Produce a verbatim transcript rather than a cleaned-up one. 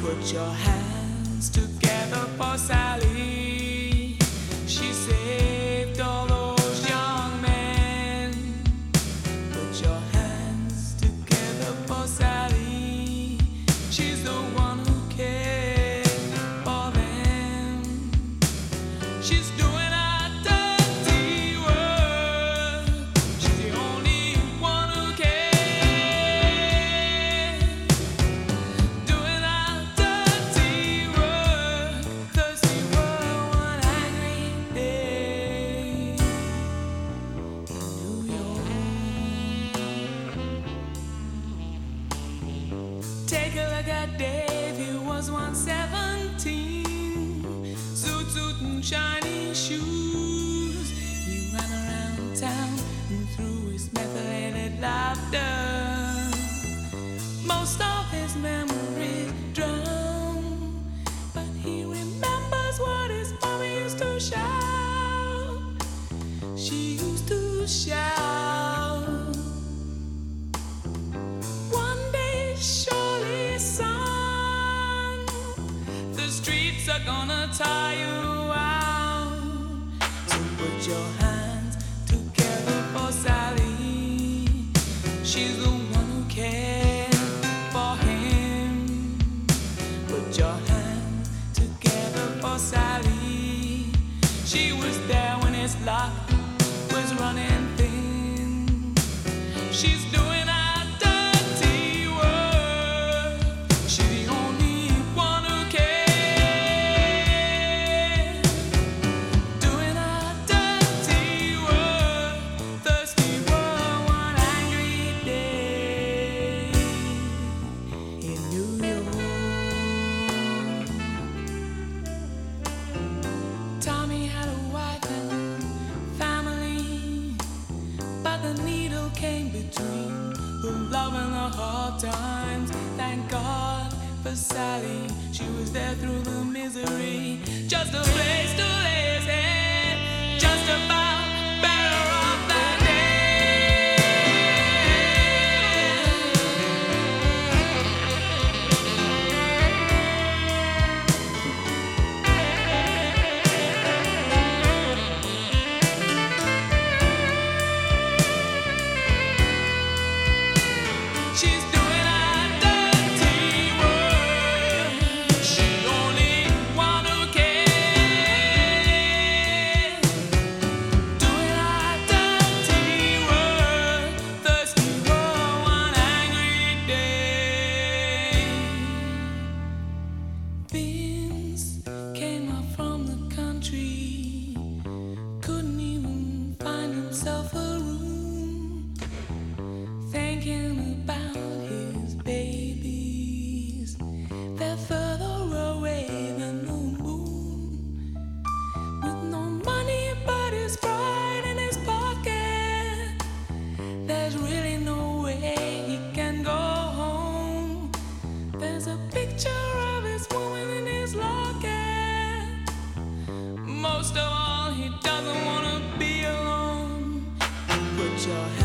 Put your hands together for Sally. She saved all those young men. Put your hands together for Sally. She's the one who cared for them. She's doing our dirty work. She's the only one who cares. Doing our dirty work. Thirsty world, one angry day in New York. Take a look at Dave, he was once seventeen. Suit, suit and shiny shoes. He ran around town and threw his methylated laughter. Most of his memories drown, but he remembers what his mama used to shout. She used to shout, one day surely, son, the streets are gonna tire you out. So put your hands together for Sally. She's the one who cared for him. Put your hands together for Sally. She was there when his luck was running thin. She's doing our dirty work. She's the only one who cares. Doing our dirty work. Thirsty world, one angry day in New York. Tommy had a wife and family, but the needle came between the love and the hard times. Thank God for Sally, she was there through the misery. Just a place to lay his head, just about better off that day. She's doing our dirty work. She only one who cares. Doing our dirty work. Thirsty world, one angry day. Vince came up from the country, couldn't even find himself a room, thinking about his babies. They're further away than the moon. With no money but his pride in his pocket, there's really no way he can go home. There's a picture of his woman in his locket. Most of all, he doesn't want to be alone. Put your